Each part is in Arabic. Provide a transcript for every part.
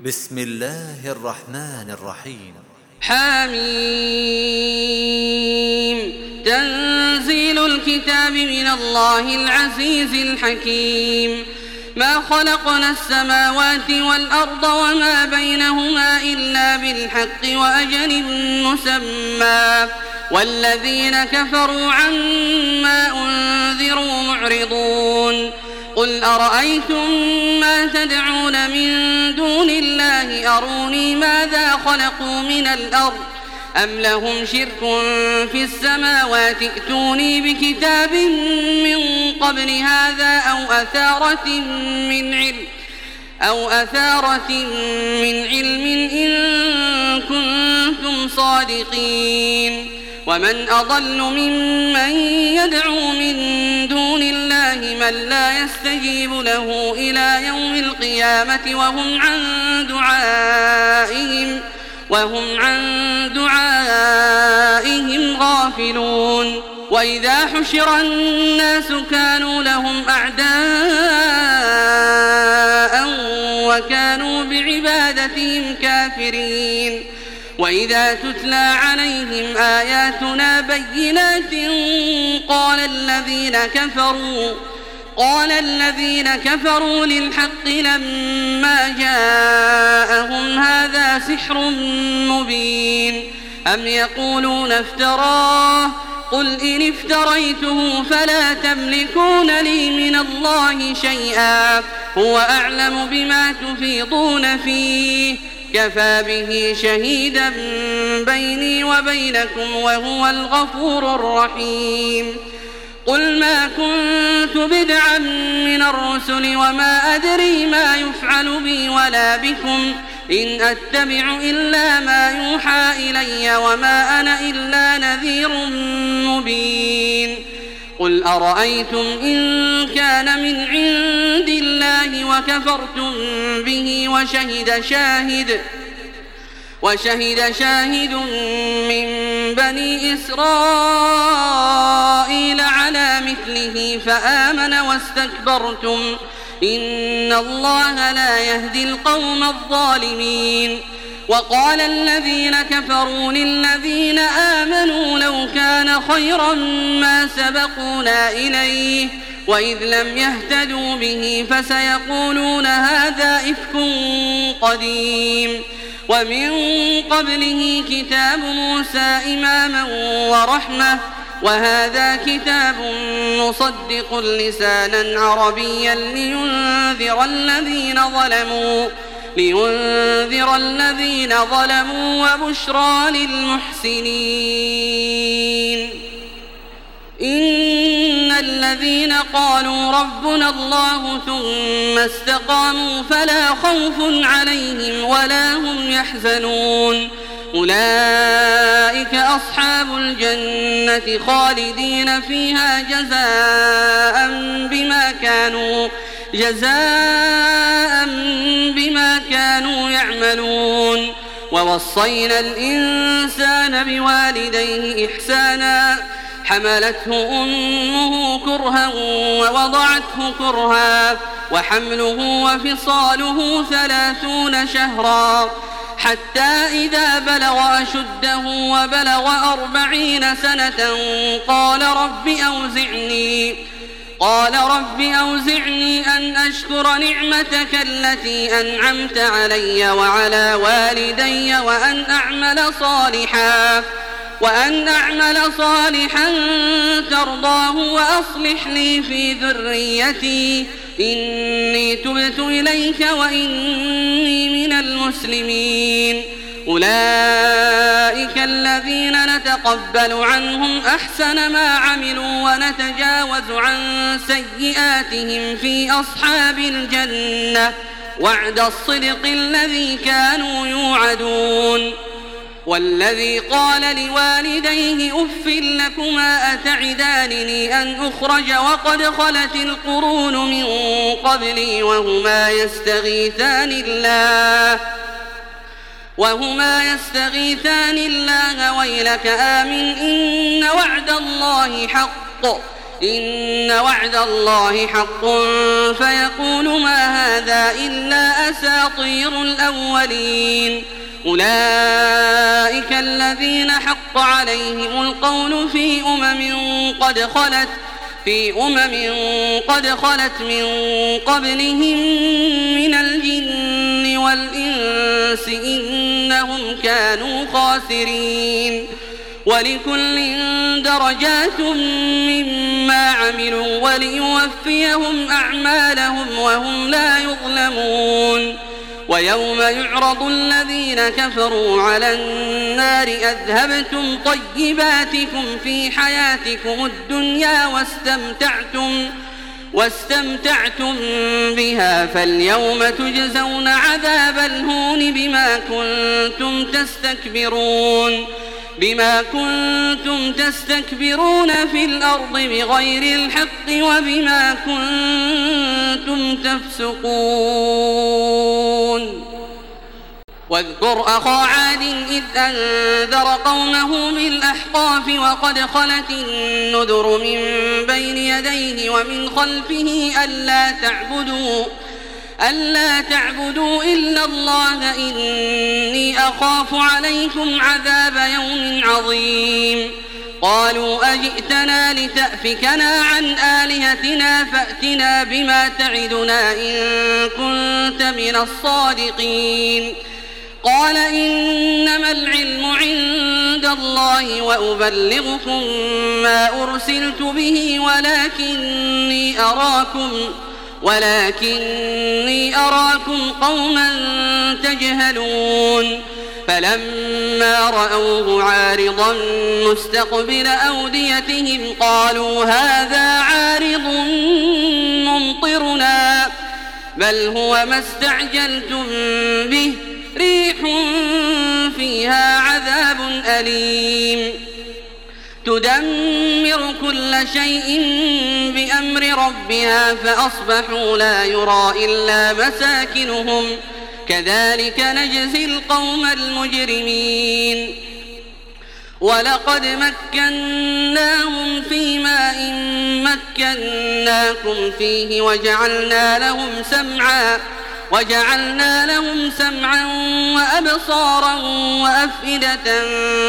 بسم الله الرحمن الرحيم. حميم. تنزيل الكتاب من الله العزيز الحكيم. ما خلقنا السماوات والأرض وما بينهما إلا بالحق وأجل مسمى والذين كفروا عما أنذروا معرضون. قل أرأيتم ما تدعون من دون الله أروني ماذا خلقوا من الأرض أم لهم شرك في السماوات ائتوني بكتاب من قبل هذا أو أثارة من علم إن كنتم صادقين. ومن أضل ممن يدعو من دون الله من لا يستجيب له إلى يوم القيامة وهم عن دعائهم غافلون. وإذا حشر الناس كانوا لهم أعداء وكانوا بعبادتهم كافرين. وإذا تتلى عليهم آياتنا بينات قال الذين كفروا للحق لما جاءهم هذا سحر مبين أم يقولون افتراه قل إن افتريته فلا تملكون لي من الله شيئا هو أعلم بما تفيضون فيه كفى به شهيدا بيني وبينكم وهو الغفور الرحيم. قل ما كنت بدعا من الرسل وما أدري ما يفعل بي ولا بكم إن أتبع إلا ما يوحى إلي وما أنا إلا نذير مبين. قل أرأيتم إن كان من عند الله وكفرتم به وشهد شاهد من بني إسرائيل على مثله فآمن واستكبرتم إن الله لا يهدي القوم الظالمين. وقال الذين كفروا للذين آمنوا لو كان خيرا ما سبقونا إليه وإذ لم يهتدوا به فسيقولون هذا إفك قديم. ومن قبله كتاب موسى إماما ورحمة وهذا كتاب مصدق لسانا عربيا لينذر الذين ظلموا وبشرى للمحسنين. إن الذين قالوا ربنا الله ثم استقاموا فلا خوف عليهم ولا هم يحزنون أولئك أصحاب الجنة خالدين فيها جزاء بما كانوا يعملون. ووصينا الإنسان بوالديه إحسانا حملته أمه كرها ووضعته كرها وحمله وفصاله 30 شهرا حتى إذا بلغ أشده وبلغ 40 سنة قال رب أوزعني أن أشكر نعمتك التي أنعمت علي وعلى والدي وأن أعمل صالحا ترضاه وأصلح لي في ذريتي إني تبت إليك وإني من المسلمين. أولئك الذين نتقبل عنهم أحسن ما عملوا ونتجاوز عن سيئاتهم في أصحاب الجنة وعد الصدق الذي كانوا يوعدون. والذي قال لوالديه أف لكما أتعدانني أن أخرج وقد خلت القرون من قبلي وهما يستغيثان الله ويلك آمن إن وعد الله حق إن وعد الله حق فيقول ما هذا إلا أساطير الأولين أولئك الذين حق عليهم القول في أمم قد خلت من قبلهم من الجن والإنس إنهم كانوا خاسرين ولكل درجات مما عملوا وليوفيهم أعمالهم وهم لا يظلمون ويوم يعرض الذين كفروا على النار أذهبتم طيباتكم في حياتكم الدنيا واستمتعتم بها فاليوم تجزون عذاب الهون بما كنتم تستكبرون في الأرض بغير الحق وبما كنتم تفسقون واذكر أخا عاد إذ أنذر قومه بالأحقاف وقد خلت النذر من بين يديه ومن خلفه ألا تعبدوا إلا الله إني أخاف عليكم عذاب يوم عظيم قالوا أجئتنا لتأفكنا عن آلهتنا فأتنا بما تعدنا إن كنت من الصادقين قال إنما العلم عند الله وأبلغكم ما أرسلت به ولكني أراكم قوما تجهلون فلما رأوه عارضا مستقبل أوديتهم قالوا هذا عارض ممطرنا بل هو ما استعجلتم به ريح فيها عذاب أليم تدمر كل شيء بأمر ربها فأصبحوا لا يرى إلا مساكنهم كذلك نجزي القوم المجرمين ولقد مكناهم في ماء مكناكم فيه وجعلنا لهم سمعا وأبصارا وأفئدة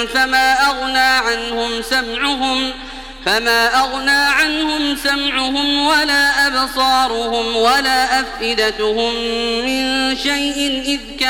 فما أغنى عنهم سمعهم ولا أبصارهم ولا أفئدتهم من شيء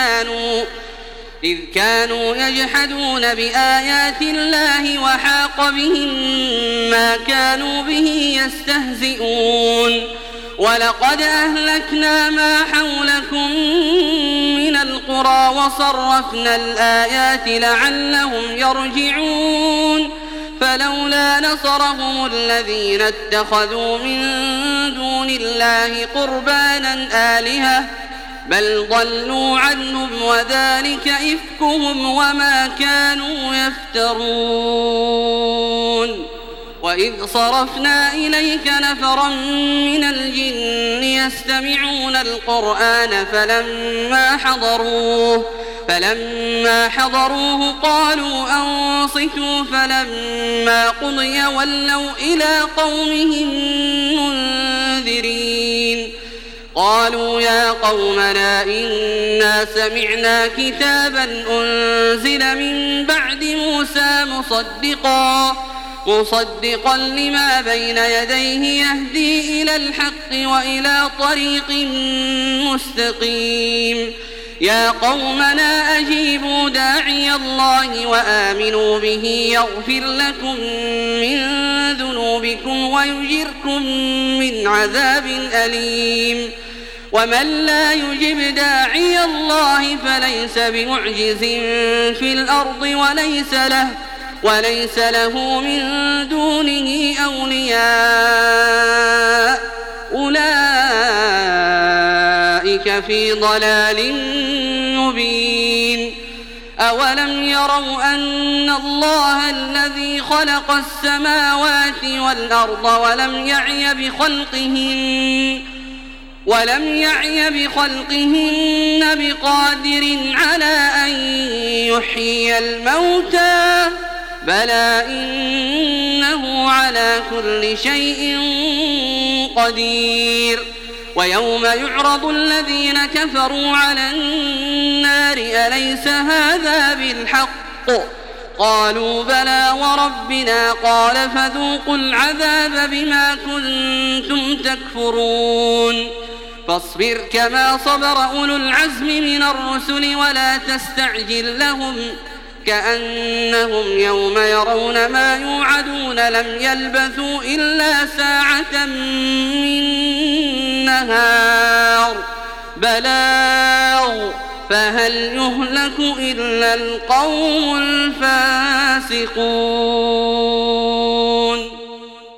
إذ كانوا يجحدون بآيات الله وحاق بهم ما كانوا به يستهزئون ولقد أهلكنا ما حولكم من القرى وصرفنا الآيات لعلهم يرجعون فلولا نصرهم الذين اتخذوا من دون الله قربانا آلهة بل ضلوا عنهم وذلك إفكهم وما كانوا يفترون وإذ صرفنا إليك نفرا من الجن يستمعون القرآن فلما حضروه قالوا أنصتوا فلما قضي ولوا إلى قومهم منذرين قالوا يا قومنا إنا سمعنا كتابا أنزل من بعد موسى مصدقا لما بين يديه يهدي إلى الحق وإلى طريق مستقيم يا قومنا أجيبوا داعي الله وآمنوا به يغفر لكم من ذنوبكم ويجركم من عذاب أليم ومن لا يجب داعي الله فليس بمعجز في الأرض وليس له من دونه أولياء أولئك في ضلال مبين أولم يروا أن الله الذي خلق السماوات والأرض ولم يعي بخلقهن بقادر على أن يحيي الموتى بلى إنه على كل شيء قدير. ويوم يعرض الذين كفروا على النار أليس هذا بالحق؟ قالوا بلى وربنا قال فذوقوا العذاب بما كنتم تكفرون. فاصبر كما صبر أولو العزم من الرسل ولا تستعجل لهم كأنهم يوم يرون ما يوعدون لم يلبثوا إلا ساعة من نهار بلاغ فهل يهلك إلا القوم الفاسقون.